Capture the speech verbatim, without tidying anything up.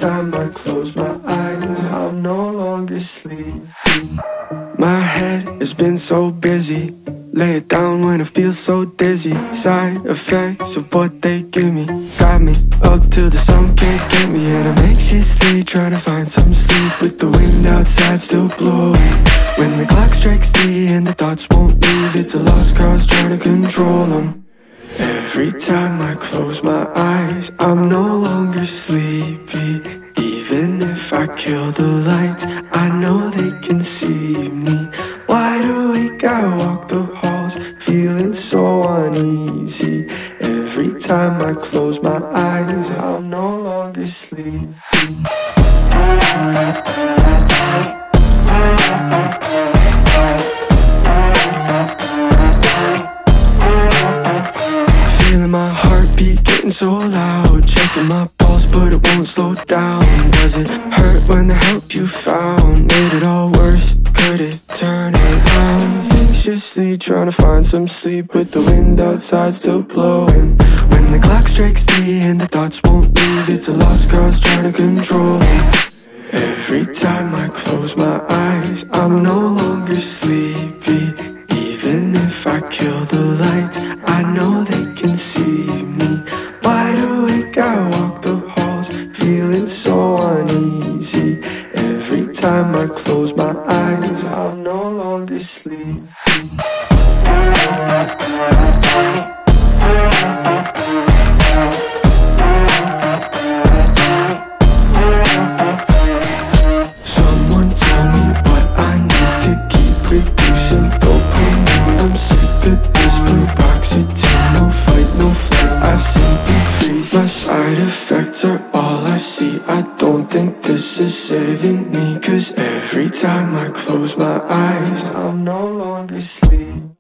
time I close my eyes, I'm no longer sleepy. My head has been so busy, lay it down when I feel so dizzy. Side effects of what they give me got me up till the sun can't get me. And I'm anxiously trying to find some sleep with the wind outside still blowing. When the clock strikes three and the thoughts won't leave, it's a lost cause trying to control them. Every time I close my eyes, I'm no longer sleepy. Even if I kill the lights, I know they can see me. Wide awake, I walk the halls, feeling so uneasy. Every time I close my eyes, I'm no longer sleepy. Feeling my heartbeat getting so loud, checking my pulse but it won't slow down. Does it hurt when the help you found made it all worse? Could it turn around? Anxiously trying to find some sleep with the wind outside still blowing. When the clock strikes three and the thoughts won't leave, it's a lost cause trying to control them. Every time I close my eyes, I'm no longer sleepy. Even if I kill the lights, I know they can see me. Wide awake, I walk the halls, feeling so uneasy. Every time I close my eyes, I'm no longer sleepy. Someone tell me what I need to keep producing dopamine. I'm sick of this paroxetine, no fight, no flight, I simply freeze. My side effects are all I see, I don't think this is saving me. Cause every time I close my eyes, I'm no longer sleepy.